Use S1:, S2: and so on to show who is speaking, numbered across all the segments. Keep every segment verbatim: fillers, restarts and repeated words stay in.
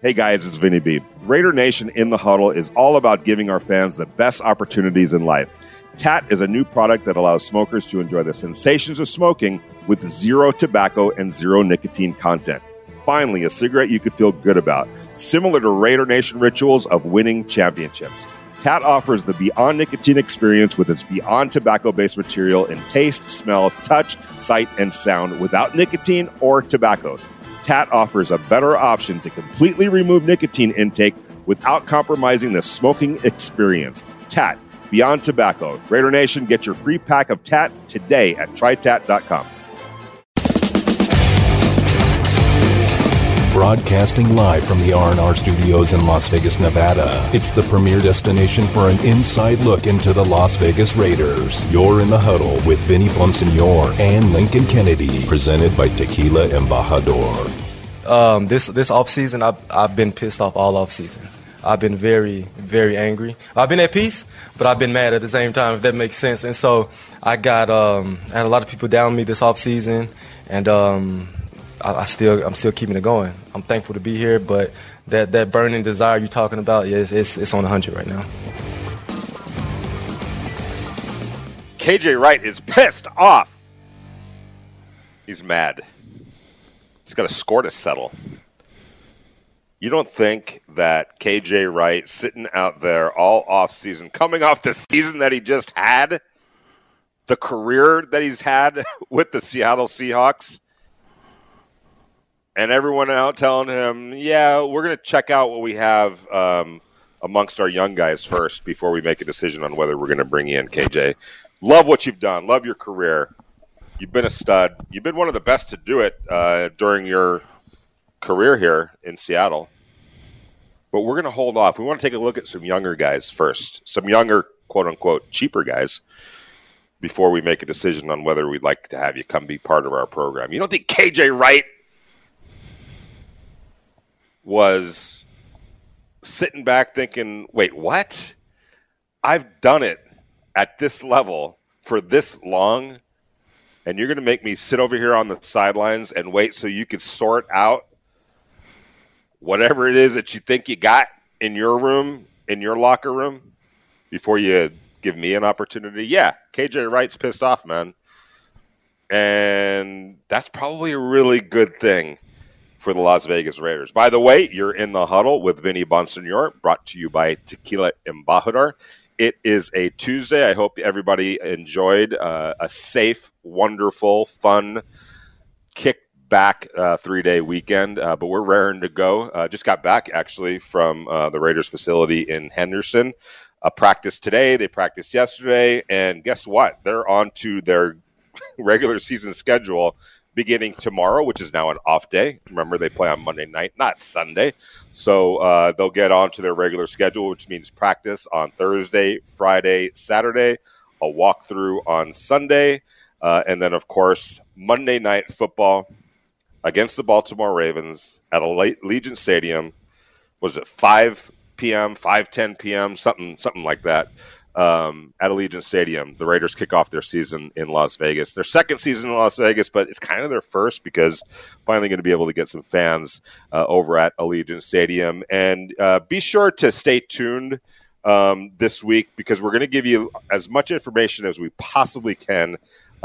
S1: Hey guys, it's Vinny B. Raider Nation in the Huddle is all about giving our fans the best opportunities in life. T A T is a new product that allows smokers to enjoy the sensations of smoking with zero tobacco and zero nicotine content. Finally, a cigarette you could feel good about, similar to Raider Nation rituals of winning championships. T A T offers the Beyond Nicotine experience with its Beyond tobacco-based material in taste, smell, touch, sight, and sound without nicotine or tobacco. T A T offers a better option to completely remove nicotine intake without compromising the smoking experience. T A T, Beyond Tobacco. Raider Nation, get your free pack of T A T today at try tat dot com.
S2: Broadcasting live from the R and R studios in Las Vegas, Nevada. It's the premier destination for an inside look into the Las Vegas Raiders. You're in the Huddle with Vinny Bonsignor and Lincoln Kennedy, presented by Tequila Embajador.
S3: Um, this this offseason, I've, I've been pissed off all offseason. I've been very, very angry. I've been at peace, but I've been mad at the same time, if that makes sense. And so I got um, I had a lot of people down me this offseason, and um, I, I still I'm still keeping it going. I'm thankful to be here, but that, that burning desire you're talking about, yeah, it's, it's, it's on one hundred right now.
S1: K J Wright is pissed off. He's mad. He's got a score to settle. You don't think that K J Wright sitting out there all offseason, coming off the season that he just had, the career that he's had with the Seattle Seahawks, and everyone out telling him, yeah, we're going to check out what we have um, amongst our young guys first before we make a decision on whether we're going to bring you in, K J. Love what you've done. Love your career. You've been a stud. You've been one of the best to do it uh, during your career here in Seattle. But we're going to hold off. We want to take a look at some younger guys first, some younger, quote-unquote, cheaper guys, before we make a decision on whether we'd like to have you come be part of our program. You don't think K J Wright was sitting back thinking, wait, what? I've done it at this level for this long, and you're going to make me sit over here on the sidelines and wait so you could sort out whatever it is that you think you got in your room, in your locker room, before you give me an opportunity? Yeah, K J Wright's pissed off, man. And that's probably a really good thing for the Las Vegas Raiders. By the way, you're in the Huddle with Vinny Bonsignor, brought to you by Tequila Embajador. It is a Tuesday. I hope everybody enjoyed uh, a safe, wonderful, fun, kick-back uh, three-day weekend. Uh, but we're raring to go. Uh, just got back, actually, from uh, the Raiders facility in Henderson. Uh, practice today. They practiced yesterday. And guess what? They're on to their regular season schedule beginning tomorrow, which is now an off day. Remember, they play on Monday night, not Sunday. So uh, they'll get on to their regular schedule, which means practice on Thursday, Friday, Saturday, a walkthrough on Sunday, uh, and then, of course, Monday night football against the Baltimore Ravens at a late Legion Stadium. Was it five p.m., five ten p.m., something something like that. Um, at Allegiant Stadium, the Raiders kick off their season in Las Vegas. Their second season in Las Vegas, but it's kind of their first because finally going to be able to get some fans uh, over at Allegiant Stadium. And uh, be sure to stay tuned um, this week because we're going to give you as much information as we possibly can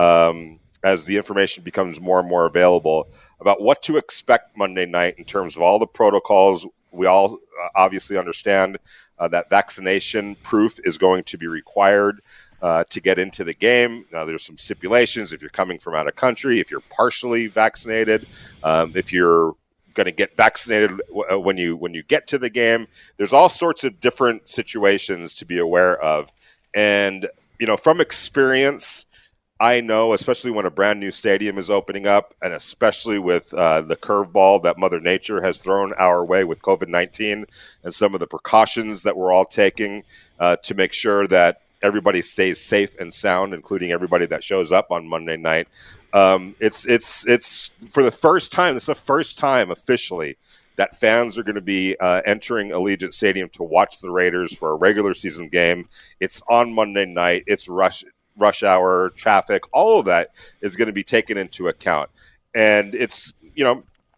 S1: um, as the information becomes more and more available about what to expect Monday night in terms of all the protocols. We all uh, obviously understand uh, that vaccination proof is going to be required uh, to get into the game. Now, there's some stipulations if you're coming from out of country, if you're partially vaccinated, um, if you're going to get vaccinated w- when you when you get to the game. There's all sorts of different situations to be aware of. And, you know, from experience, I know, especially when a brand new stadium is opening up, and especially with uh, the curveball that Mother Nature has thrown our way with covid nineteen and some of the precautions that we're all taking uh, to make sure that everybody stays safe and sound, including everybody that shows up on Monday night. Um, it's it's it's for the first time. This is the first time officially that fans are going to be uh, entering Allegiant Stadium to watch the Raiders for a regular season game. It's on Monday night. It's rush. rush hour, traffic, all of that is going to be taken into account. And it's, you know,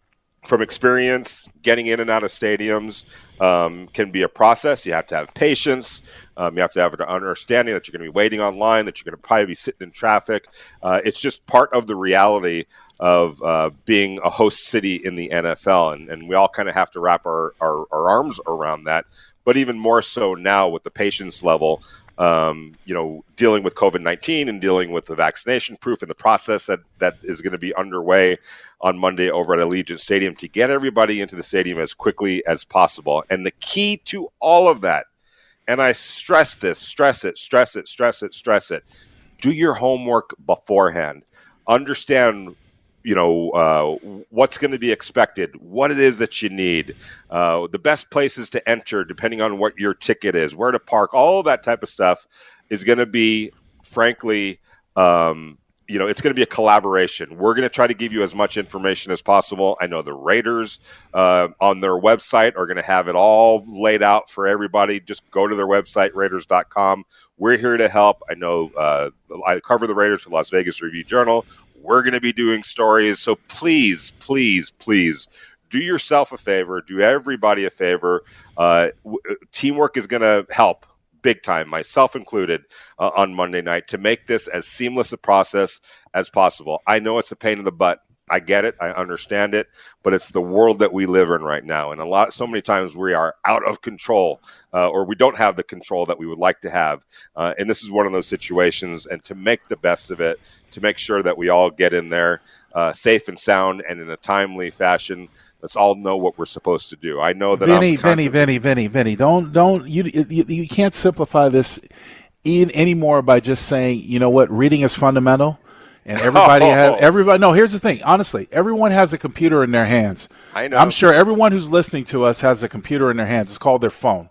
S1: from experience, getting in and out of stadiums um, can be a process. You have to have patience. Um, you have to have an understanding that you're going to be waiting online, that you're going to probably be sitting in traffic. Uh, it's just part of the reality of uh, being a host city in the N F L. And, and we all kind of have to wrap our, our, our arms around that. But even more so now with the patience level, um, you know, dealing with COVID nineteen and dealing with the vaccination proof and the process that, that is going to be underway on Monday over at Allegiant Stadium to get everybody into the stadium as quickly as possible. And the key to all of that, and I stress this, stress it, stress it, stress it, stress it, do your homework beforehand. Understand, you know, uh, what's going to be expected, what it is that you need, uh, the best places to enter, depending on what your ticket is, where to park, all of that type of stuff is going to be, frankly, um, you know, it's going to be a collaboration. We're going to try to give you as much information as possible. I know the Raiders uh, on their website are going to have it all laid out for everybody. Just go to their website, raiders dot com. We're here to help. I know uh, I cover the Raiders for Las Vegas Review-Journal. We're going to be doing stories. So please, please, please do yourself a favor. Do everybody a favor. Uh, w- teamwork is going to help big time, myself included, uh, on Monday night to make this as seamless a process as possible. I know it's a pain in the butt. I get it. I understand it. But it's the world that we live in right now. And a lot, so many times we are out of control uh, or we don't have the control that we would like to have. Uh, and this is one of those situations. And to make the best of it, to make sure that we all get in there uh, safe and sound and in a timely fashion, let's all know what we're supposed to do. I know that
S4: Vinny,
S1: I'm constantly-
S4: Vinny, Vinny, Vinny, Vinny, don't, don't, you, you, you can't simplify this in anymore by just saying, you know what, reading is fundamental. And everybody
S1: oh.
S4: has, everybody, no, here's the thing. Honestly, everyone has a computer in their hands.
S1: I know.
S4: I'm sure everyone who's listening to us has a computer in their hands. It's called their phone.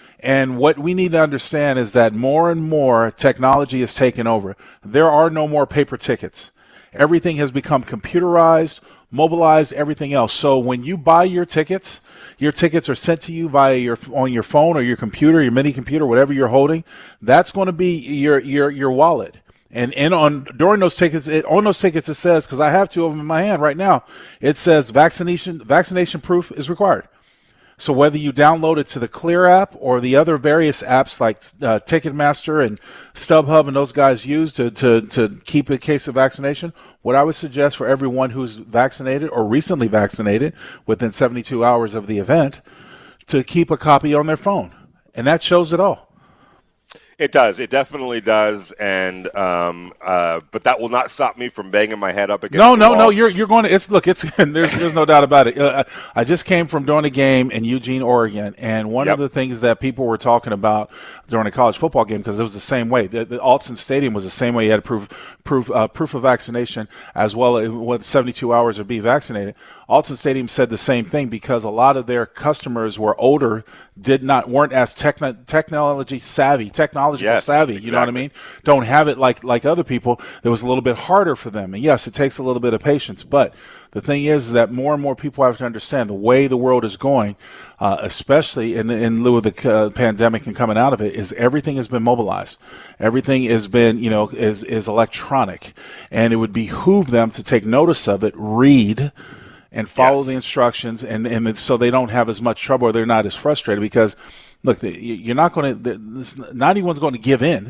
S4: And what we need to understand is that more and more technology is taking over. There are no more paper tickets. Everything has become computerized, mobilized, everything else. So when you buy your tickets, your tickets are sent to you via your on your phone or your computer, your mini computer, whatever you're holding. That's going to be your your your wallet. And and on during those tickets, it, on those tickets, it says, because I have two of them in my hand right now, it says vaccination vaccination proof is required. So whether you download it to the Clear app or the other various apps like uh, Ticketmaster and StubHub and those guys use to, to, to keep a case of vaccination, what I would suggest for everyone who's vaccinated or recently vaccinated within seventy-two hours of the event to keep a copy on their phone. And that shows it all.
S1: It does. It definitely does. And um, uh, but that will not stop me from banging my head up against
S4: No,
S1: the
S4: no,
S1: wall.
S4: no. You're you're going to. It's look. It's there's there's no doubt about it. Uh, I just came from doing a game in Eugene, Oregon, and one
S1: Yep.
S4: of the things that people were talking about during a college football game, because it was the same way. The, the Alton Stadium was the same way. You had proof proof uh, proof of vaccination as well as with seventy-two hours of being vaccinated. Alton Stadium said the same thing because a lot of their customers were older, did not weren't as techno- technology savvy, technological
S1: Yes,
S4: savvy. You know what I
S1: exactly.
S4: mean? Don't have it like like other people. It was a little bit harder for them. And yes, it takes a little bit of patience. But the thing is that more and more people have to understand the way the world is going, uh, especially in in lieu of the uh, pandemic and coming out of it, is everything has been mobilized. Everything has been, you know, is is electronic, and it would behoove them to take notice of it, read, and follow
S1: Yes.
S4: the instructions, and and it's so they don't have as much trouble or they're not as frustrated because. Look, you're not going to. Not anyone's going to give in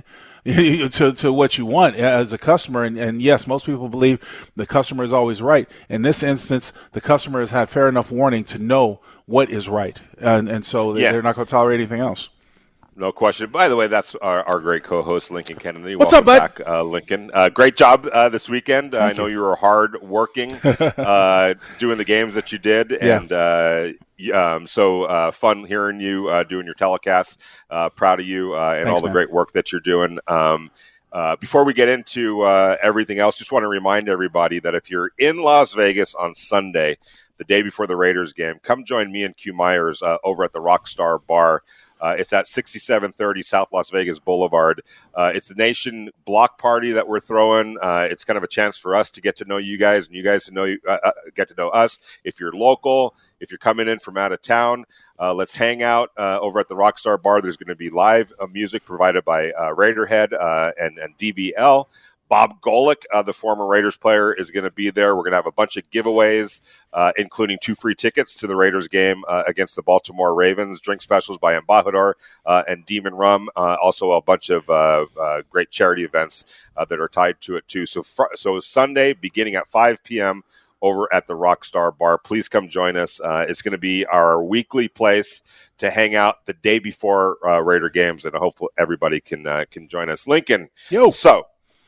S4: to to what you want as a customer. And, and yes, most people believe the customer is always right. In this instance, the customer has had fair enough warning to know what is right, and and so
S1: Yeah.
S4: they're not going to tolerate anything else.
S1: No question. By the way, that's our, our great co-host, Lincoln Kennedy.
S4: What's
S1: Welcome
S4: up, bud?
S1: back, uh, Lincoln. Uh, great job uh, this weekend. Uh, I know
S4: you.
S1: you were hard working, uh, doing the games that you did,
S4: Yeah.
S1: and uh, y- um, so uh, fun hearing you uh, doing your telecasts. Uh, proud of you uh, and
S4: Thanks,
S1: all the
S4: man.
S1: great work that you're doing. Um, uh, before we get into uh, everything else, just want to remind everybody that if you're in Las Vegas on Sunday, the day before the Raiders game, come join me and Q Myers uh, over at the Rockstar Bar. Uh, it's at sixty-seven thirty South Las Vegas Boulevard. Uh, it's the Nation block party that we're throwing. Uh, it's kind of a chance for us to get to know you guys and you guys to know you, uh, uh, get to know us. If you're local, if you're coming in from out of town, uh, let's hang out uh, over at the Rockstar Bar. There's going to be live uh, music provided by uh, Raiderhead uh, and, and D B L. Bob Golick, uh, the former Raiders player, is going to be there. We're going to have a bunch of giveaways, uh, including two free tickets to the Raiders game uh, against the Baltimore Ravens, drink specials by Embajador uh, and Demon Rum, uh, also a bunch of uh, uh, great charity events uh, that are tied to it too. So, fr- so Sunday, beginning at five p.m., over at the Rockstar Bar. Please come join us. Uh, it's going to be our weekly place to hang out the day before uh, Raider games, and hopefully everybody can uh, can join us. Lincoln,
S4: Yo.
S1: so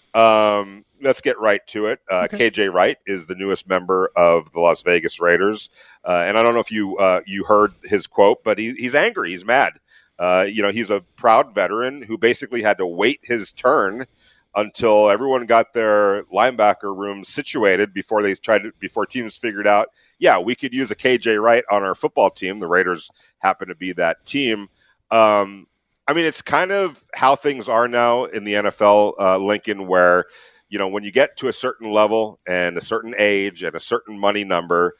S1: um, let's get right to it. Uh,
S4: Okay.
S1: K J Wright is the newest member of the Las Vegas Raiders, uh, and I don't know if you uh, you heard his quote, but he, he's angry. He's mad. Uh, you know, he's a proud veteran who basically had to wait his turn until everyone got their linebacker room situated before they tried to, before teams figured out, yeah, we could use a K J Wright on our football team. The Raiders happen to be that team. Um, I mean, it's kind of how things are now in the N F L, uh, Lincoln, where, you know, when you get to a certain level and a certain age and a certain money number,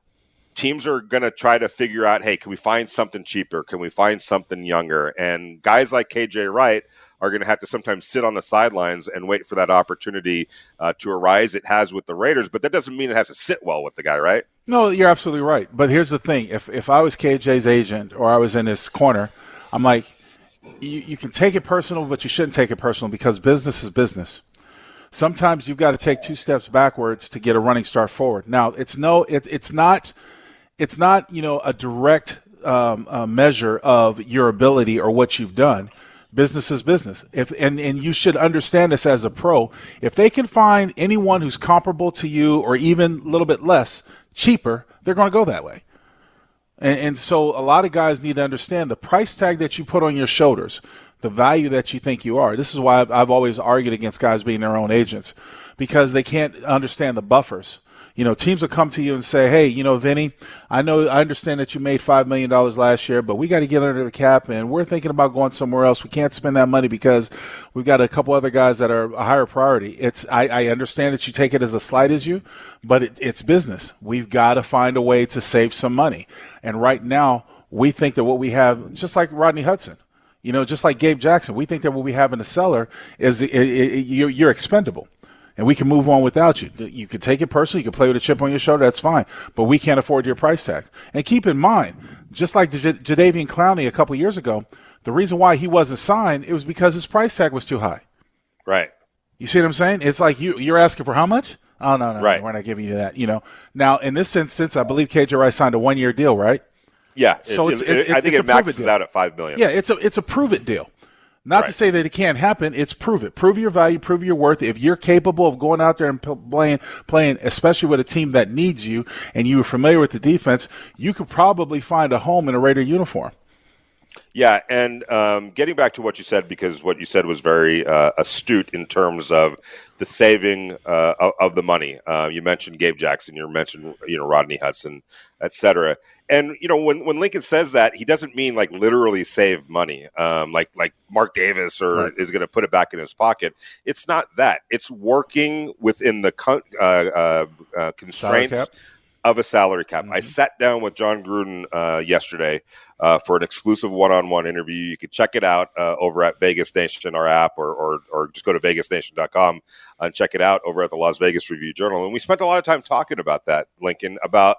S1: teams are going to try to figure out, hey, can we find something cheaper? Can we find something younger? And guys like K J Wright are going to have to sometimes sit on the sidelines and wait for that opportunity uh, to arise. It has with the Raiders, but that doesn't mean it has to sit well with the guy, right?
S4: No, you're absolutely right. But here's the thing. If if I was K J's agent or I was in his corner, I'm like, you, you can take it personal, but you shouldn't take it personal because business is business. Sometimes you've got to take two steps backwards to get a running start forward. Now, it's no, it, it's not, it's not, you know, a direct um, uh, measure of your ability or what you've done. Business is business. If and, and you should understand this as a pro. If they can find anyone who's comparable to you or even a little bit less cheaper, they're going to go that way. And, and so a lot of guys need to understand the price tag that you put on your shoulders, the value that you think you are. This is why I've, I've always argued against guys being their own agents, because they can't understand the buffers. You know, teams will come to you and say, hey, you know, Vinny, I know, I understand that you made five million dollars last year, but we got to get under the cap and we're thinking about going somewhere else. We can't spend that money because we've got a couple other guys that are a higher priority. It's, I, I understand that you take it as a slight as you, but it, it's business. We've got to find a way to save some money. And right now we think that what we have, just like Rodney Hudson, you know, just like Gabe Jackson, we think that what we have in the cellar is it, it, it, you're, you're expendable. And we can move on without you. You can take it personally. You can play with a chip on your shoulder. That's fine. But we can't afford your price tag. And keep in mind, just like J- Jadeveon Clowney a couple years ago, the reason why he wasn't signed, it was because his price tag was too high.
S1: Right.
S4: You see what I'm saying? It's like you, you're asking for how much? Oh, no, no,
S1: right.
S4: no, we're not giving you that. You know. Now, in this instance, I believe K J Wright signed a one-year deal, right?
S1: Yeah.
S4: So
S1: it,
S4: it's,
S1: it,
S4: it,
S1: I think
S4: it's
S1: it maxes out at five million
S4: dollars. Yeah, it's a it's a prove it deal. Not
S1: right.
S4: to say that it can't happen. It's prove it. Prove your value. Prove your worth. If you're capable of going out there and playing, playing, especially with a team that needs you, and you are familiar with the defense, you could probably find a home in a Raider uniform.
S1: Yeah, and um, getting back to what you said, because what you said was very uh, astute in terms of the saving uh, of, of the money. Uh, you mentioned Gabe Jackson, you mentioned you know Rodney Hudson, et cetera. And you know when, when Lincoln says that, he doesn't mean like literally save money, um, like like Mark Davis or right. is going to put it back in his pocket. It's not that. It's working within the con- uh, uh, uh, constraints of a salary cap. Mm-hmm. I sat down with John Gruden uh, yesterday uh, for an exclusive one-on-one interview. You can check it out uh, over at Vegas Nation, our app, or, or or just go to vegas nation dot com and check it out over at the Las Vegas Review-Journal. And we spent a lot of time talking about that, Lincoln, about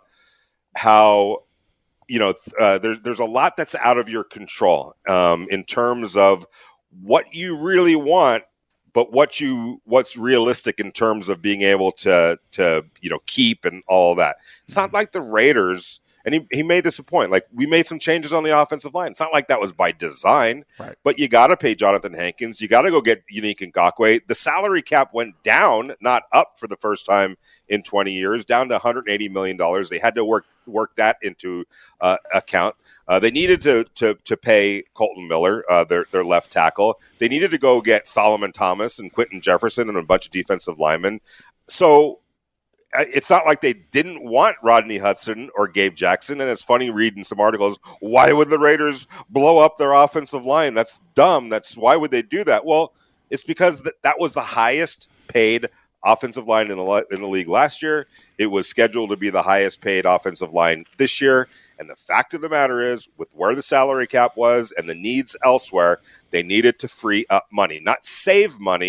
S1: how you know uh, there's there's a lot that's out of your control um, in terms of what you really want. But what you what's realistic in terms of being able to to you know keep and all of that. It's not like the Raiders, and he, he made this a point. Like we made some changes on the offensive line. It's not like that was by design.
S4: Right.
S1: But you got to pay Jonathan Hankins. You got to go get Unique Ngakoue. The salary cap went down, not up, for the first time in twenty years, down to one hundred eighty million dollars. They had to work work that into uh, account. Uh, they needed to to to pay Colton Miller, uh, their their left tackle. They needed to go get Solomon Thomas and Quentin Jefferson and a bunch of defensive linemen. So it's not like they didn't want Rodney Hudson or Gabe Jackson. And it's funny reading some articles. Why would the Raiders blow up their offensive line? That's dumb. That's why would they do that? Well, it's because that, that was the highest paid offensive line in the in the league last year. It was scheduled to be the highest paid offensive line this year. And the fact of the matter is, with where the salary cap was and the needs elsewhere, they needed to free up money, not save money,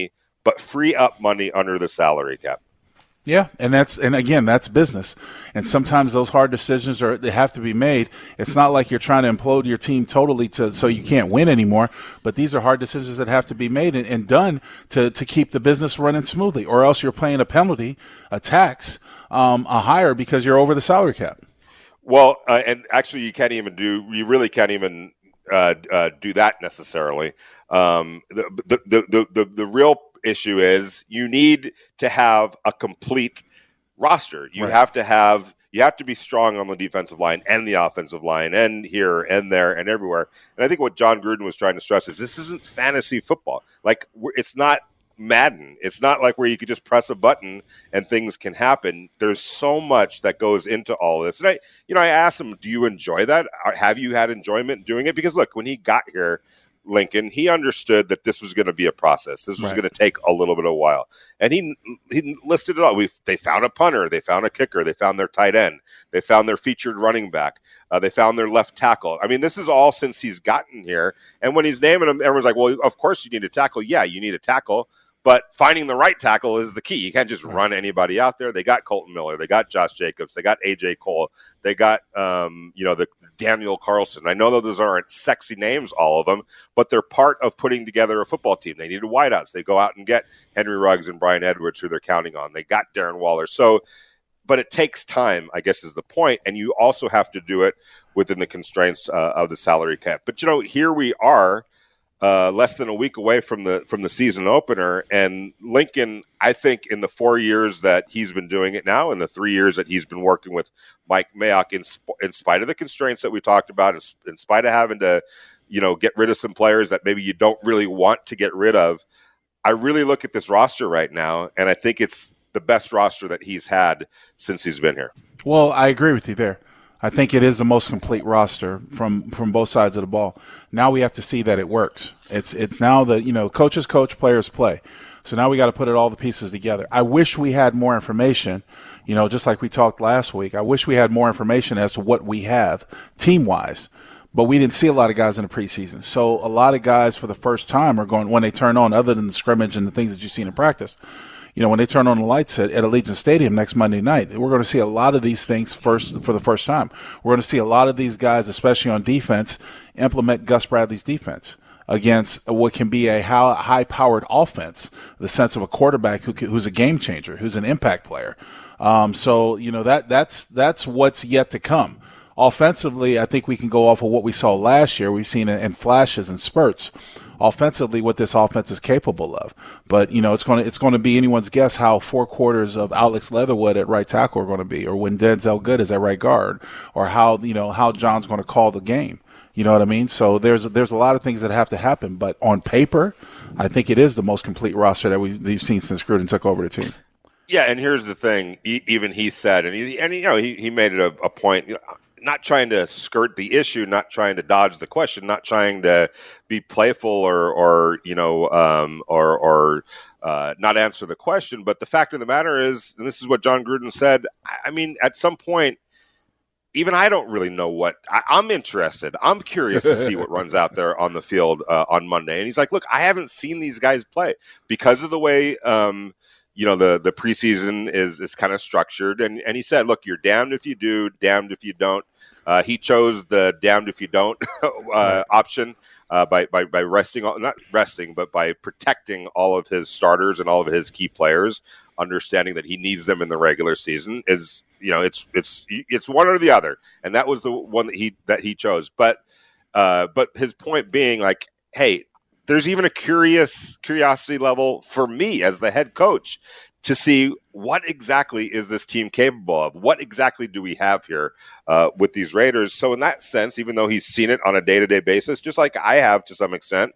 S1: but free up money under the salary cap.
S4: Yeah, and that's and again, that's business. And sometimes those hard decisions are they have to be made. It's not like you're trying to implode your team totally to so you can't win anymore, but these are hard decisions that have to be made and, and done to, to keep the business running smoothly, or else you're paying a penalty, a tax, um, a hire because you're over the salary cap.
S1: Well, uh, and actually you can't even do you really can't even uh, uh, do that necessarily. Um, the, the, the, the, the, the real issue is you need to have a complete roster. You right. have to have you have to be strong on the defensive line and the offensive line and here and there and everywhere. And I think what John Gruden was trying to stress is this isn't fantasy football. Like it's not Madden. It's not like where you could just press a button and things can happen. There's so much that goes into all this. And I, you know, I asked him, "Do you enjoy that? Or have you had enjoyment doing it?" Because look, when he got here, Lincoln, he understood that this was going to be a process. This was right. going to take a little bit of a while. And he he listed it all. We They found a punter. They found a kicker. They found their tight end. They found their featured running back. Uh, they found their left tackle. I mean, this is all since he's gotten here. And when he's naming them, everyone's like, well, of course you need a tackle. Yeah, you need a tackle. But finding the right tackle is the key. You can't just run anybody out there. They got Colton Miller. They got Josh Jacobs. They got A J Cole. They got, um, you know, the Daniel Carlson. I know that those aren't sexy names, all of them, but they're part of putting together a football team. They needed wideouts. They go out and get Henry Ruggs and Brian Edwards, who they're counting on. They got Darren Waller. So, but it takes time, I guess, is the point. And you also have to do it within the constraints uh, of the salary cap. But, you know, here we are. Uh, less than a week away from the from the season opener, and Lincoln, I think, in the four years that he's been doing it now, and the three years that he's been working with Mike Mayock, in sp- in spite of the constraints that we talked about, in, in spite of having to, you know, get rid of some players that maybe you don't really want to get rid of, I really look at this roster right now, and I think it's the best roster that he's had since he's been here.
S4: Well, I agree with you there. I think it is the most complete roster from, from both sides of the ball. Now we have to see that it works. It's it's now that, you know, coaches coach, players play. So now we got to put it all the pieces together. I wish we had more information, you know, just like we talked last week. I wish we had more information as to what we have team-wise. But we didn't see a lot of guys in the preseason. So a lot of guys for the first time are going, when they turn on, other than the scrimmage and the things that you've seen in practice, you know, when they turn on the lights at, at Allegiant Stadium next Monday night, we're going to see a lot of these things first for the first time. We're going to see a lot of these guys, especially on defense, implement Gus Bradley's defense against what can be a high-powered offense, the sense of a quarterback who who's a game changer, who's an impact player. Um, so, you know, that that's that's what's yet to come. Offensively, I think we can go off of what we saw last year. We've seen it in flashes and spurts. Offensively, what this offense is capable of, but you know it's going to it's going to be anyone's guess how four quarters of Alex Leatherwood at right tackle are going to be, or when Denzel Good is at right guard, or how you know how John's going to call the game. You know what I mean? So there's there's a lot of things that have to happen, but on paper, I think it is the most complete roster that we've, we've seen since Gruden took over the team.
S1: Yeah, and here's the thing: he, even he said, and he and you know he he made it a, a point. Not trying to skirt the issue, not trying to dodge the question, not trying to be playful or, or you know, um, or, or uh, not answer the question. But the fact of the matter is, and this is what John Gruden said, I mean, at some point, even I don't really know what I, I'm interested. I'm curious to see what runs out there on the field uh, on Monday. And he's like, look, I haven't seen these guys play because of the way um, – you know, the, the preseason is is kind of structured. And, and he said, look, you're damned if you do, damned if you don't. Uh, he chose the damned if you don't uh, option uh, by, by, by resting, not resting, but by protecting all of his starters and all of his key players, understanding that he needs them in the regular season is, you know, it's it's it's one or the other. And that was the one that he that he chose. But uh, but his point being like, hey, there's even a curious curiosity level for me as the head coach to see what exactly is this team capable of? What exactly do we have here uh, with these Raiders? So in that sense, even though he's seen it on a day-to-day basis, just like I have to some extent,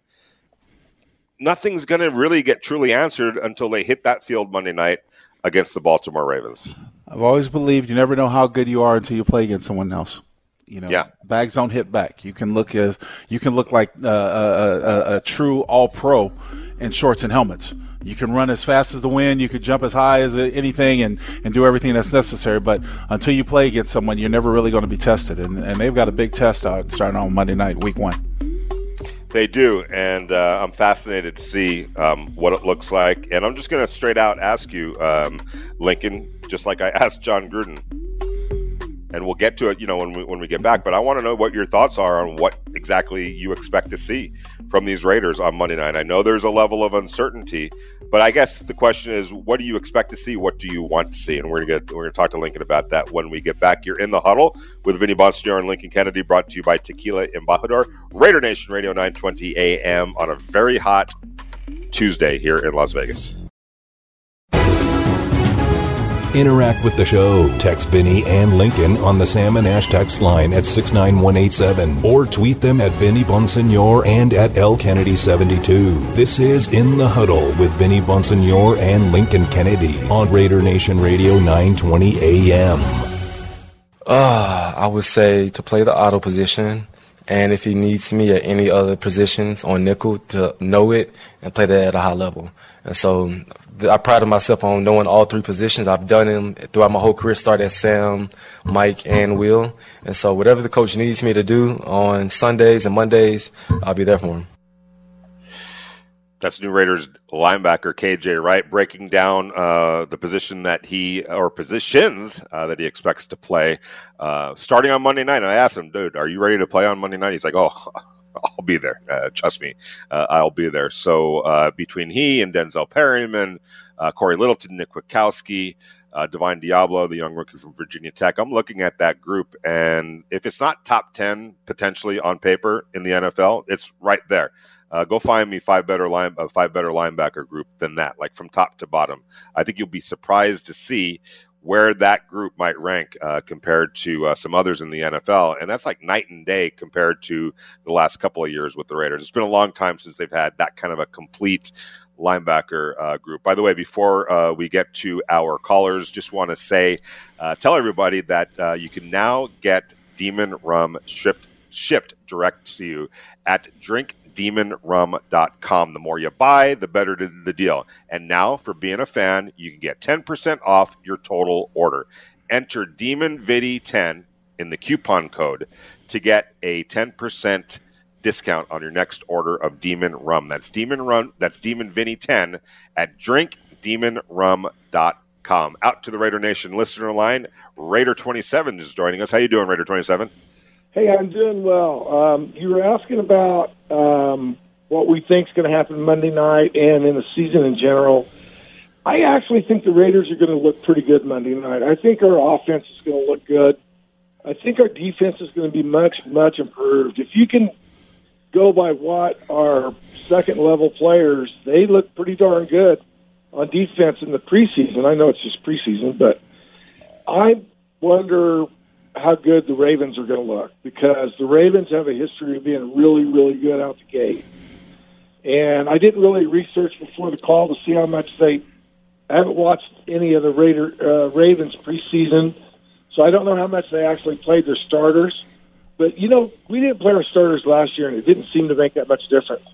S1: nothing's going to really get truly answered until they hit that field Monday night against the Baltimore Ravens.
S4: I've always believed you never know how good you are until you play against someone else. You know,
S1: yeah.
S4: Bags don't hit back. You can look as you can look like uh, a, a, a true all-pro in shorts and helmets. You can run as fast as the wind. You could jump as high as anything and, and do everything that's necessary. But until you play against someone, you're never really going to be tested. And, and they've got a big test out starting on Monday night, week one.
S1: They do, and uh, I'm fascinated to see um, what it looks like. And I'm just going to straight out ask you, um, Lincoln, just like I asked John Gruden, and we'll get to it, you know, when we when we get back. But I want to know what your thoughts are on what exactly you expect to see from these Raiders on Monday night. I know there's a level of uncertainty, but I guess the question is, what do you expect to see? What do you want to see? And we're gonna get, we're gonna talk to Lincoln about that when we get back. You're in the huddle with Vinny Bonsignore and Lincoln Kennedy, brought to you by Tequila Embajador, Raider Nation Radio, nine twenty A M on a very hot Tuesday here in Las Vegas.
S2: Interact with the show. Text Vinny and Lincoln on the Sam and Ash text line at six nine one eight seven or tweet them at Vinny Bonsignore and at L Kennedy seventy-two. This is In the Huddle with Vinny Bonsignore and Lincoln Kennedy on Raider Nation Radio, nine twenty A M.
S3: Uh, I would say to play the auto position, and if he needs me at any other positions on nickel, to know it and play that at a high level. And so I pride myself on knowing all three positions. I've done them throughout my whole career, started at Sam, Mike, and Will. And so whatever the coach needs me to do on Sundays and Mondays, I'll be there for him.
S1: That's new Raiders linebacker K J Wright breaking down uh, the position that he, or positions uh, that he expects to play uh, starting on Monday night. And I asked him, dude, are you ready to play on Monday night? He's like, oh, I'll be there. Uh, trust me, uh, I'll be there. So uh, between he and Denzel Perryman, uh, Corey Littleton, Nick Kwiatkowski, uh, Divine Diablo, the young rookie from Virginia Tech, I'm looking at that group, and if it's not top ten potentially on paper in the N F L, it's right there. Uh, go find me five better line, uh, five better linebacker group than that, like from top to bottom. I think you'll be surprised to see where that group might rank uh, compared to uh, some others in the N F L. And that's like night and day compared to the last couple of years with the Raiders. It's been a long time since they've had that kind of a complete linebacker uh, group. By the way, before uh, we get to our callers, just want to say, uh, tell everybody that uh, you can now get Demon Rum shipped, shipped direct to you at drink demon rum dot com. The more you buy, the better the deal. And now, for being a fan, you can get ten percent off your total order. Enter Demon Vinny ten in the coupon code to get a ten percent discount on your next order of Demon Rum. That's Demon Rum. That's Demon Vinny ten at drink demon rum dot com. Out to the Raider Nation listener line, Raider twenty-seven is joining us. How you doing, Raider twenty-seven?
S5: Hey, I'm doing well. Um, you were asking about um, what we think is going to happen Monday night and in the season in general. I actually think the Raiders are going to look pretty good Monday night. I think our offense is going to look good. I think our defense is going to be much, much improved. If you can go by what our second-level players, they look pretty darn good on defense in the preseason. I know it's just preseason, but I wonder how good the Ravens are going to look, because the Ravens have a history of being really, really good out the gate. And I didn't really research before the call to see how much they – I haven't watched any of the Raider, uh, Ravens preseason, so I don't know how much they actually played their starters. But, you know, we didn't play our starters last year, and it didn't seem to make that much difference.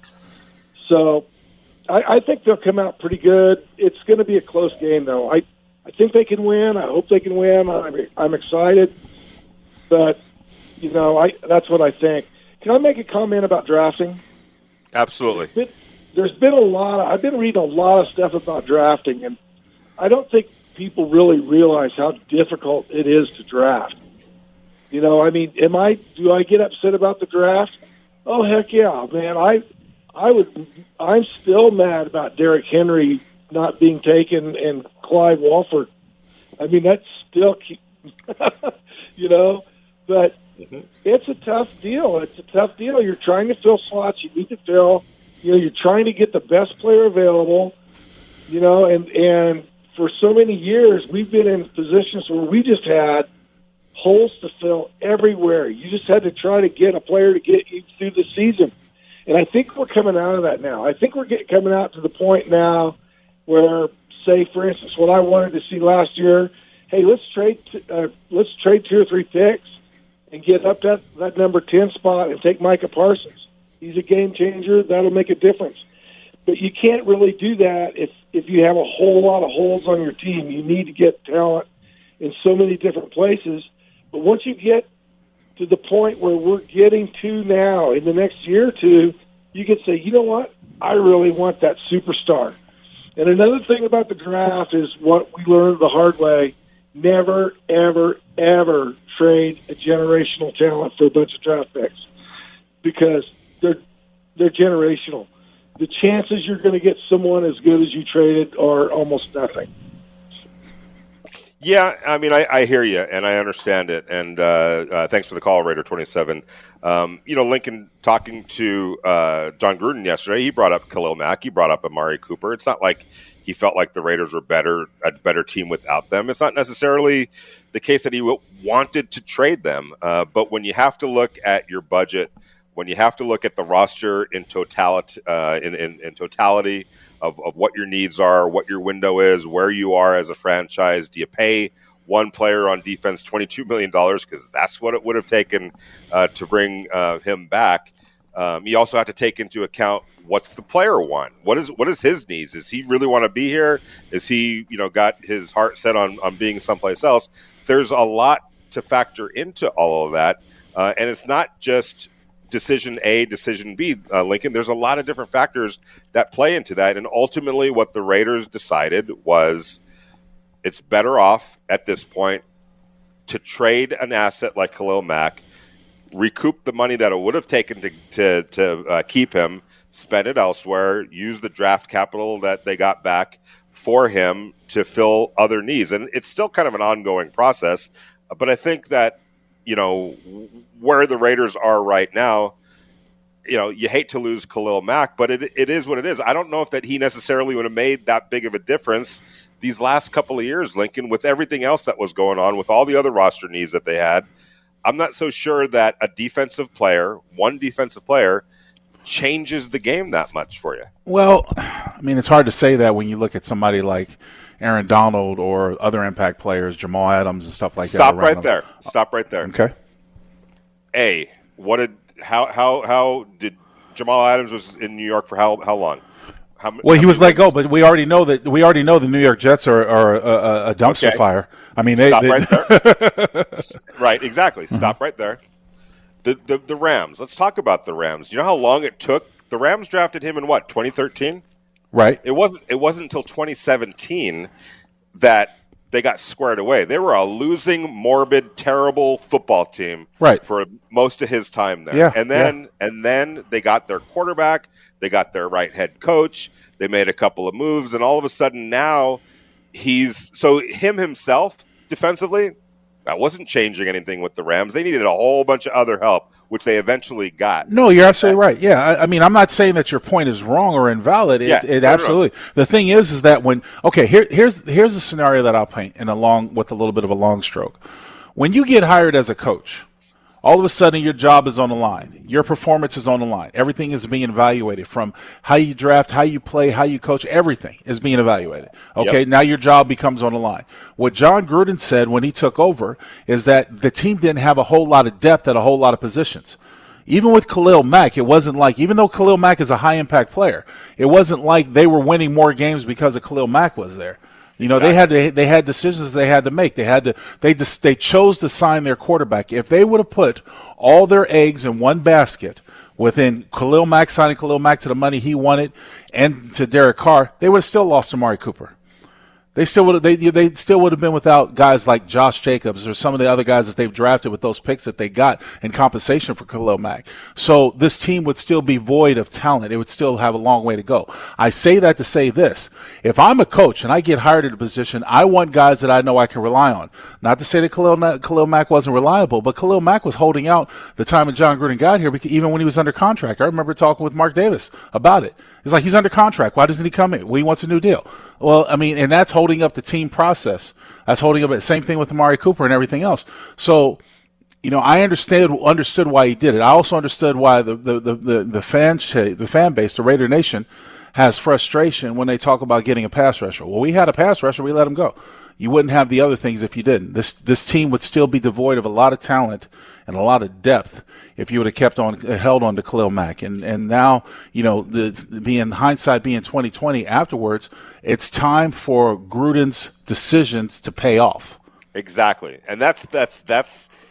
S5: So I, I think they'll come out pretty good. It's going to be a close game, though. I, I think they can win. I hope they can win. I'm, I'm excited. But, you know, I that's what I think. Can I make a comment about drafting?
S1: Absolutely.
S5: There's been, there's been a lot of, I've been reading a lot of stuff about drafting, and I don't think people really realize how difficult it is to draft. You know, I mean, am I, do I get upset about the draft? Oh, heck yeah, man. I, I would, I'm still mad about Derrick Henry not being taken and Clive Walford. I mean, that's still, you know, but mm-hmm. It's a tough deal. It's a tough deal. You're trying to fill slots you need to fill. You know, you're trying to get the best player available, you know, and, and for so many years we've been in positions where we just had holes to fill everywhere. You just had to try to get a player to get you through the season. And I think we're coming out of that now. I think we're getting, coming out to the point now where, say, for instance, what I wanted to see last year, hey, let's trade uh, let's trade two or three picks and get up that, that number ten spot and take Micah Parsons. He's a game changer. That'll make a difference. But you can't really do that if, if you have a whole lot of holes on your team. You need to get talent in so many different places. But once you get to the point where we're getting to now in the next year or two, you could say, you know what, I really want that superstar. And another thing about the draft is what we learned the hard way: never, ever, ever trade a generational talent for a bunch of draft picks, because they're they're generational. The chances you're going to get someone as good as you traded are almost nothing.
S1: Yeah, I mean, I, I hear you, and I understand it. And uh, uh, thanks for the call, Raider twenty-seven. Um, you know, Lincoln talking to uh, John Gruden yesterday, he brought up Khalil Mack, he brought up Amari Cooper. It's not like he felt like the Raiders were better, a better team without them. It's not necessarily the case that he w- wanted to trade them. Uh, but when you have to look at your budget, when you have to look at the roster in totality, uh, in, in, in totality of, of what your needs are, what your window is, where you are as a franchise, do you pay one player on defense twenty-two million dollars, because that's what it would have taken uh, to bring uh, him back? Um, you also have to take into account, what's the player want? What is what is his needs? Does he really want to be here? Is he, you know, got his heart set on, on being someplace else? There's a lot to factor into all of that, uh, and it's not just decision A, decision B, uh, Lincoln. There's a lot of different factors that play into that, and ultimately what the Raiders decided was it's better off at this point to trade an asset like Khalil Mack, recoup the money that it would have taken to to, to uh, keep him, spend it elsewhere, use the draft capital that they got back for him to fill other needs. And it's still kind of an ongoing process, but I think that, you know, where the Raiders are right now, you know, you hate to lose Khalil Mack, but it it is what it is. I don't know if that he necessarily would have made that big of a difference these last couple of years, Lincoln, with everything else that was going on, with all the other roster needs that they had. I'm not so sure that a defensive player, one defensive player, changes the game that much for you.
S4: Well, I mean, it's hard to say that when you look at somebody like Aaron Donald or other impact players, Jamal Adams and stuff like
S1: Stop
S4: that.
S1: Stop right there. Stop right there.
S4: Okay.
S1: A, what did how how how did Jamal Adams was in New York for how how long? How,
S4: well,
S1: how
S4: he was let go,
S1: games?
S4: but we already know that we already know the New York Jets are, are a, a, a dumpster
S1: Okay.
S4: fire. I mean, they,
S1: Stop
S4: they
S1: right there. Right, exactly. Stop mm-hmm. right there. The, the the Rams. Let's talk about the Rams. Do you know how long it took? The Rams drafted him in what, twenty thirteen?
S4: Right.
S1: It wasn't. It wasn't until twenty seventeen that they got squared away. They were a losing, morbid, terrible football team,
S4: right,
S1: for most of his time there.
S4: Yeah,
S1: and then
S4: yeah.
S1: and then they got their quarterback. They got their right head coach. They made a couple of moves, and all of a sudden now he's so him himself defensively. That wasn't changing anything with the Rams. They needed a whole bunch of other help, which they eventually got.
S4: No, you're absolutely right. Yeah, I, I mean, I'm not saying that your point is wrong or invalid. It,
S1: yeah,
S4: it
S1: no,
S4: absolutely.
S1: No, no.
S4: The thing is, is that when okay, here, here's here's a scenario that I'll paint in a long with a little bit of a long stroke. When you get hired as a coach, all of a sudden your job is on the line. Your performance is on the line. Everything is being evaluated, from how you draft, how you play, how you coach. Everything is being evaluated. Okay,
S1: yep.
S4: Now your job becomes on the line. What John Gruden said when he took over is that the team didn't have a whole lot of depth at a whole lot of positions. Even with Khalil Mack, it wasn't like, even though Khalil Mack is a high-impact player, it wasn't like they were winning more games because of Khalil Mack was there. You know, they had to, they had decisions they had to make. They had to they just, they chose to sign their quarterback. If they would have put all their eggs in one basket within Khalil Mack, signing Khalil Mack to the money he wanted, and to Derek Carr, they would have still lost Amari Cooper. They still would have, they they still would have been without guys like Josh Jacobs or some of the other guys that they've drafted with those picks that they got in compensation for Khalil Mack. So this team would still be void of talent. It would still have a long way to go. I say that to say this. If I'm a coach and I get hired at a position, I want guys that I know I can rely on. Not to say that Khalil, Khalil Mack wasn't reliable, but Khalil Mack was holding out the time that John Gruden got here, because even when he was under contract. I remember talking with Mark Davis about it. It's like, he's under contract. Why doesn't he come in? Well, he wants a new deal. Well, I mean, and that's holding up the team process. That's holding up. Same thing with Amari Cooper and everything else. So, you know, I understand understood why he did it. I also understood why the the the the, the fan the fan base, the Raider Nation, has frustration when they talk about getting a pass rusher. Well, we had a pass rusher. We let him go. You wouldn't have the other things if you didn't. This this team would still be devoid of a lot of talent and a lot of depth if you would have kept on held on to Khalil Mack. And and now, you know, the being hindsight being twenty twenty afterwards, it's time for Gruden's decisions to pay off.
S1: Exactly, and that's that's that's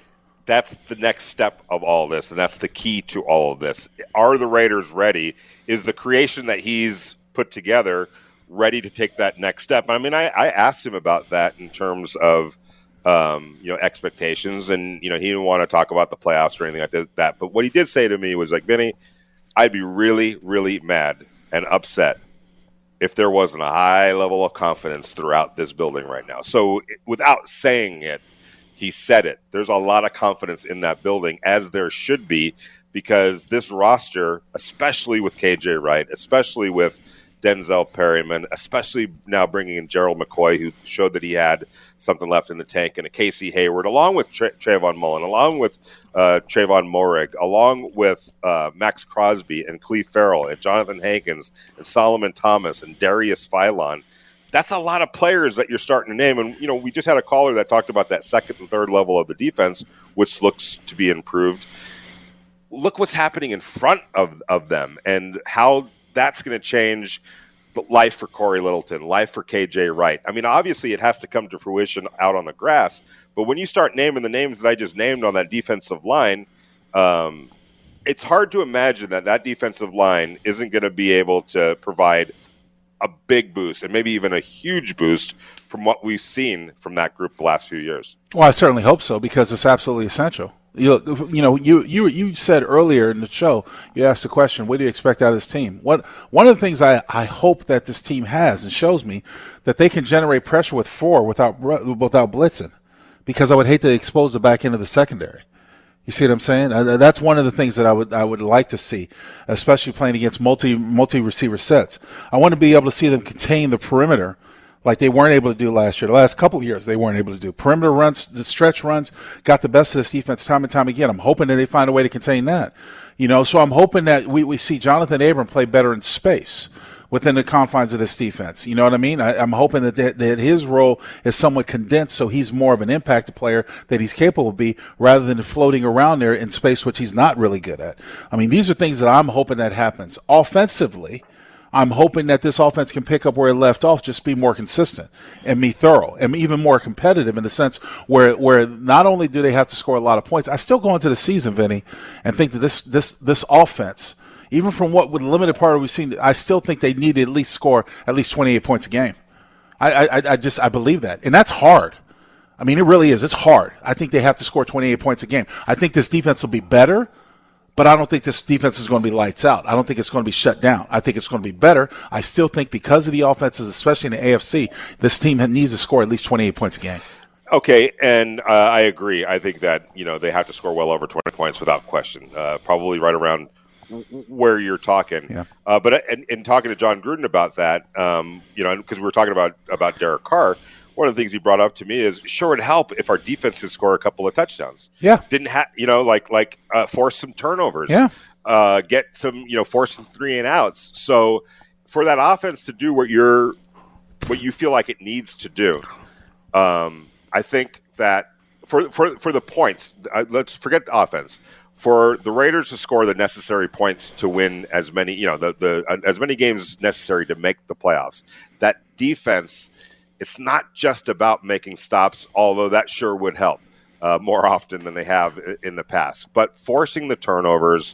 S1: that's the next step of all this, and that's the key to all of this. Are the Raiders ready? Is the creation that he's put together ready to take that next step? I mean, I, I asked him about that in terms of um, you know, expectations, and you know, he didn't want to talk about the playoffs or anything like that. But what he did say to me was like, Vinny, I'd be really, really mad and upset if there wasn't a high level of confidence throughout this building right now. So without saying it, he said it. There's a lot of confidence in that building, as there should be, because this roster, especially with K J Wright, especially with Denzel Perryman, especially now bringing in Gerald McCoy, who showed that he had something left in the tank, and a Casey Hayward, along with Tra- Trayvon Mullen, along with uh, Trayvon Moehrig, along with uh, Max Crosby and Cleve Farrell and Jonathan Hankins and Solomon Thomas and Darius Philon. That's a lot of players that you're starting to name. And, you know, we just had a caller that talked about that second and third level of the defense, which looks to be improved. Look what's happening in front of, of them and how that's going to change life for Corey Littleton, life for K J Wright. I mean, obviously it has to come to fruition out on the grass, but when you start naming the names that I just named on that defensive line, um, it's hard to imagine that that defensive line isn't going to be able to provide a big boost and maybe even a huge boost from what we've seen from that group the last few years.
S4: Well, I certainly hope so, because it's absolutely essential. You, you know, you, you you said earlier in the show, you asked the question, what do you expect out of this team? What one of the things I, I hope that this team has and shows me that they can generate pressure with four without without blitzing, because I would hate to expose the back end of the secondary. You see what I'm saying? Uh, that's one of the things that I would I would like to see, especially playing against multi multi receiver sets. I want to be able to see them contain the perimeter like they weren't able to do last year. The last couple of years they weren't able to do. Perimeter runs, the stretch runs, got the best of this defense time and time again. I'm hoping that they find a way to contain that. You know, so I'm hoping that we, we see Jonathan Abram play better in space within the confines of this defense. You know what I mean? I, I'm hoping that, that that his role is somewhat condensed, so he's more of an impacted player that he's capable of being, rather than floating around there in space, which he's not really good at. I mean, these are things that I'm hoping that happens. Offensively, I'm hoping that this offense can pick up where it left off, just be more consistent and be thorough and even more competitive, in the sense where where not only do they have to score a lot of points, I still go into the season, Vinny, and think that this this this offense, even from what with limited part we've seen, I still think they need to at least score at least twenty-eight points a game. I, I, I just I believe that, and that's hard. I mean, it really is. It's hard. I think they have to score twenty-eight points a game. I think this defense will be better, but I don't think this defense is going to be lights out. I don't think it's going to be shut down. I think it's going to be better. I still think because of the offenses, especially in the A F C, this team needs to score at least twenty-eight points a game.
S1: Okay, and uh, I agree. I think that, you know, they have to score well over twenty points without question. Uh, probably right around where you're talking.
S4: Yeah.
S1: Uh, but in, in talking to John Gruden about that, um, you know, because we were talking about, about Derek Carr, one of the things he brought up to me is, sure, it'd help if our defense could score a couple of touchdowns.
S4: Yeah.
S1: Didn't have, you know, like, like uh, force some turnovers.
S4: Yeah.
S1: Uh, get some, you know, force some three and outs. So for that offense to do what you're, what you feel like it needs to do, um, I think that for, for, for the points, uh, let's forget the offense. For the Raiders to score the necessary points to win as many, you know, the, the uh, as many games necessary to make the playoffs, that defense, it's not just about making stops, although that sure would help uh, more often than they have in the past. But forcing the turnovers,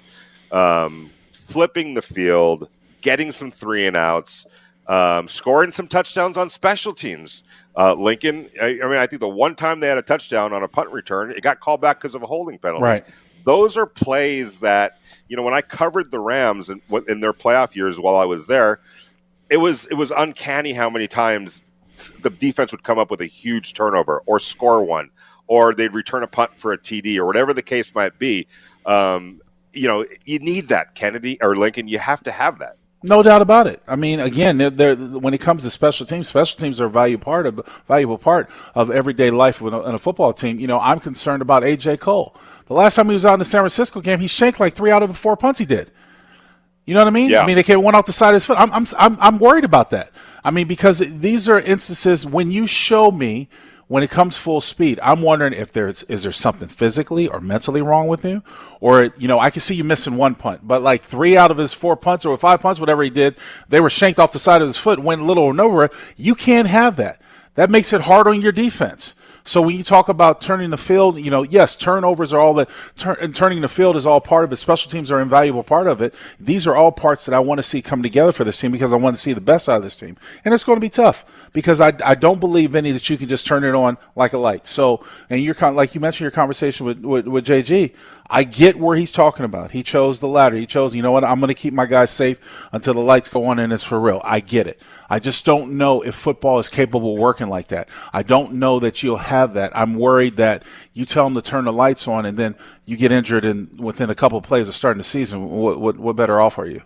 S1: um, flipping the field, getting some three and outs, um, scoring some touchdowns on special teams. Uh, Lincoln, I, I mean, I think the one time they had a touchdown on a punt return, it got called back because of a holding penalty.
S4: Right.
S1: Those are plays that, you know, when I covered the Rams in, in their playoff years while I was there, it was it was uncanny how many times the defense would come up with a huge turnover or score one, or they'd return a punt for a T D or whatever the case might be. Um, you know, you need that, Kennedy or Lincoln. You have to have that.
S4: No doubt about it. I mean, again, they're, they're, when it comes to special teams, special teams are a valuable part of valuable part of everyday life in a, in a football team. You know, I'm concerned about A J Cole. The last time he was out in the San Francisco game, he shanked like three out of the four punts he did. You know what I mean?
S1: Yeah.
S4: I mean, they came one off the side of his foot. I'm, I'm, I'm, I'm worried about that. I mean, because these are instances when you show me when it comes full speed, I'm wondering if there's is there something physically or mentally wrong with you, or you know, I can see you missing one punt, but like three out of his four punts or five punts, whatever he did, they were shanked off the side of his foot, went little or nowhere. You can't have that. That makes it hard on your defense. So when you talk about turning the field, you know, yes, turnovers are all the tur- and turning the field is all part of it. Special teams are an invaluable part of it. These are all parts that I want to see come together for this team because I want to see the best out of this team. And it's going to be tough because I, I don't believe, Vinny, that you can just turn it on like a light. So, and you're con- like you mentioned your conversation with, with, with J G, I get where he's talking about. He chose the latter. He chose, you know what, I'm going to keep my guys safe until the lights go on and it's for real. I get it. I just don't know if football is capable of working like that. I don't know that you'll have that. I'm worried that you tell them to turn the lights on and then you get injured in within a couple of plays of starting the season. What, what, what better off are you?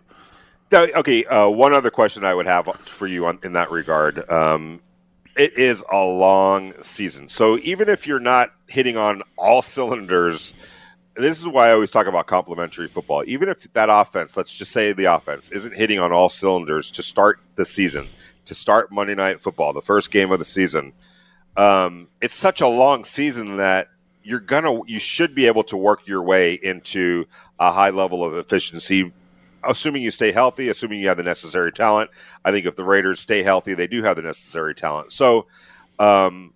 S1: Okay, uh, one other question I would have for you on, in that regard. Um, it is a long season. So even if you're not hitting on all cylinders, this is why I always talk about complementary football. Even if that offense, let's just say the offense, isn't hitting on all cylinders to start the season, to start Monday Night Football, the first game of the season, um, it's such a long season that you're gonna, you should be able to work your way into a high level of efficiency, assuming you stay healthy, assuming you have the necessary talent. I think if the Raiders stay healthy, they do have the necessary talent. So, um,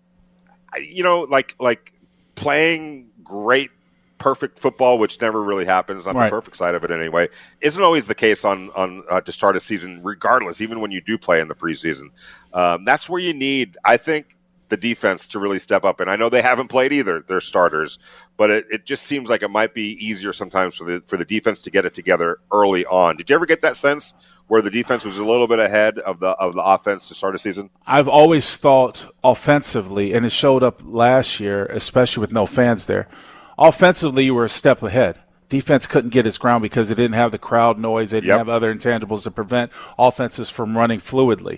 S1: you know, like like playing great, perfect football, which never really happens on
S4: right.
S1: the perfect side of it anyway, isn't always the case on on uh, to start a season, regardless, even when you do play in the preseason. Um, that's where you need, I think, the defense to really step up. And I know they haven't played either, their starters, but it, it just seems like it might be easier sometimes for the for the defense to get it together early on. Did you ever get that sense where the defense was a little bit ahead of the of the offense to start a season?
S4: I've always thought offensively, and it showed up last year, especially with no fans there. Offensively, you were a step ahead. Defense couldn't get its ground because they didn't have the crowd noise. They didn't
S1: yep.
S4: have other intangibles to prevent offenses from running fluidly.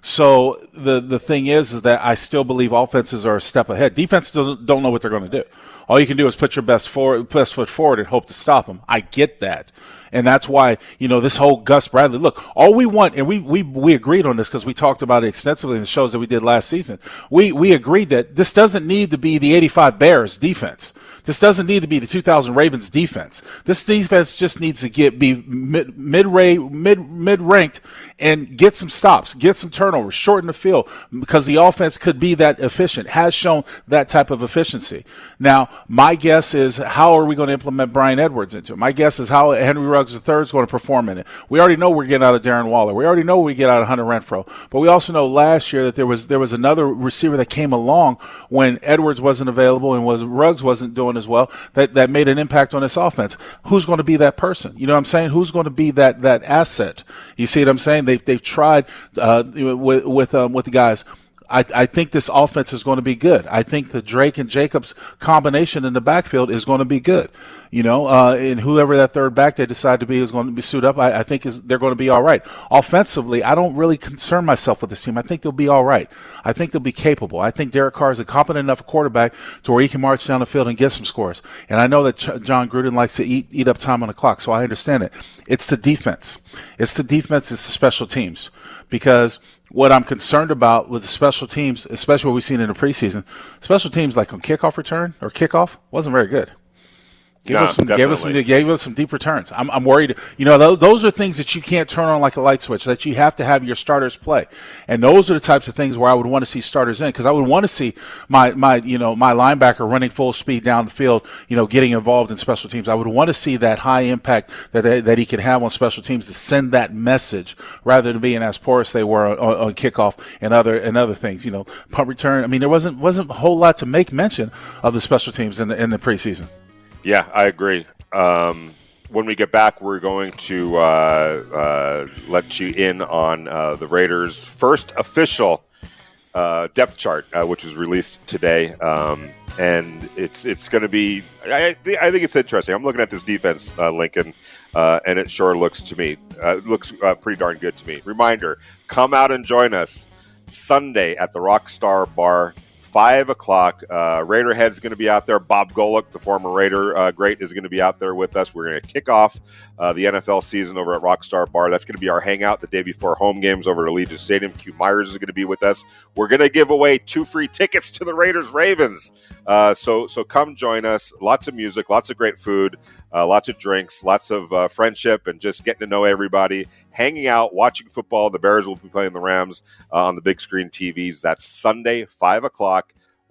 S4: So the the thing is, is that I still believe offenses are a step ahead. Defenses don't, don't know what they're going to do. All you can do is put your best forward, best foot forward and hope to stop them. I get that. And that's why, you know, this whole Gus Bradley, look, all we want, and we we, we agreed on this because we talked about it extensively in the shows that we did last season. We we agreed that this doesn't need to be the eighty-five Bears defense. This doesn't need to be the two thousand Ravens defense. This defense just needs to get be mid mid mid mid ranked and get some stops, get some turnovers, shorten the field because the offense could be that efficient. Has shown that type of efficiency. Now, my guess is how are we going to implement Brian Edwards into it? My guess is how Henry Ruggs the third is going to perform in it. We already know we're getting out of Darren Waller. We already know we get out of Hunter Renfrow. But we also know last year that there was there was another receiver that came along when Edwards wasn't available and was Ruggs wasn't doing as well, that, that made an impact on this offense. Who's going to be that person? You know what I'm saying? Who's going to be that that asset? You see what I'm saying? They've they've tried uh, with with um, with the guys. I, I think this offense is going to be good. I think the Drake and Jacobs combination in the backfield is going to be good. You know, uh, and whoever that third back they decide to be is going to be suited up. I, I think is, they're going to be all right. Offensively, I don't really concern myself with this team. I think they'll be all right. I think they'll be capable. I think Derek Carr is a competent enough quarterback to where he can march down the field and get some scores. And I know that Ch- John Gruden likes to eat eat up time on the clock, so I understand it. It's the defense. It's the defense. It's the special teams. Because what I'm concerned about with the special teams, especially what we've seen in the preseason, special teams like on kickoff return or kickoff wasn't very good. Gave,
S1: no,
S4: us some, gave us some, gave us some deep returns. I'm, I'm worried. You know, those, those are things that you can't turn on like a light switch, that you have to have your starters play. And those are the types of things where I would want to see starters in, because I would want to see my, my, you know, my linebacker running full speed down the field, you know, getting involved in special teams. I would want to see that high impact that, that he can have on special teams to send that message rather than being as poor as they were on, on, on kickoff and other, and other things, you know, punt return. I mean, there wasn't, wasn't a whole lot to make mention of the special teams in the, in the preseason.
S1: Yeah, I agree. Um, when we get back, we're going to uh, uh, let you in on uh, the Raiders' first official uh, depth chart, uh, which was released today. Um, and it's it's going to be, I, I think it's interesting. I'm looking at this defense, uh, Lincoln, uh, and it sure looks to me, uh, looks uh, pretty darn good to me. Reminder, come out and join us Sunday at the Rockstar Bar. Five o'clock. Uh, Raiderhead's going to be out there. Bob Golick, the former Raider uh, great, is going to be out there with us. We're going to kick off uh, the N F L season over at Rockstar Bar. That's going to be our hangout the day before home games over at Allegiant Stadium. Q Myers is going to be with us. We're going to give away two free tickets to the Raiders Ravens. Uh, so so come join us. Lots of music, lots of great food, uh, lots of drinks, lots of uh, friendship, and just getting to know everybody. Hanging out, watching football. The Bears will be playing the Rams uh, on the big screen T Vs. That's Sunday, five o'clock.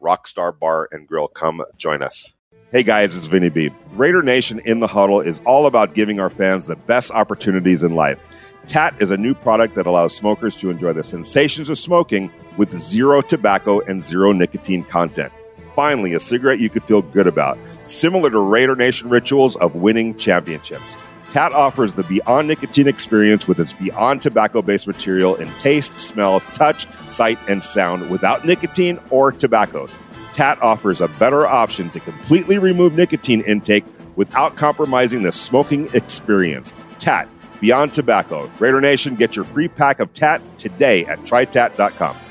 S1: Rockstar Bar and Grill. Come join us. Hey guys, it's Vinny B. Raider Nation in the Huddle is all about giving our fans the best opportunities in life. T A T is a new product that allows smokers to enjoy the sensations of smoking with zero tobacco and zero nicotine content. Finally, a cigarette you could feel good about, similar to Raider Nation rituals of winning championships. T A T offers the Beyond Nicotine experience with its Beyond tobacco-based material in taste, smell, touch, sight, and sound without nicotine or tobacco. T A T offers a better option to completely remove nicotine intake without compromising the smoking experience. T A T, Beyond Tobacco. Raider Nation, get your free pack of T A T today at try tat dot com.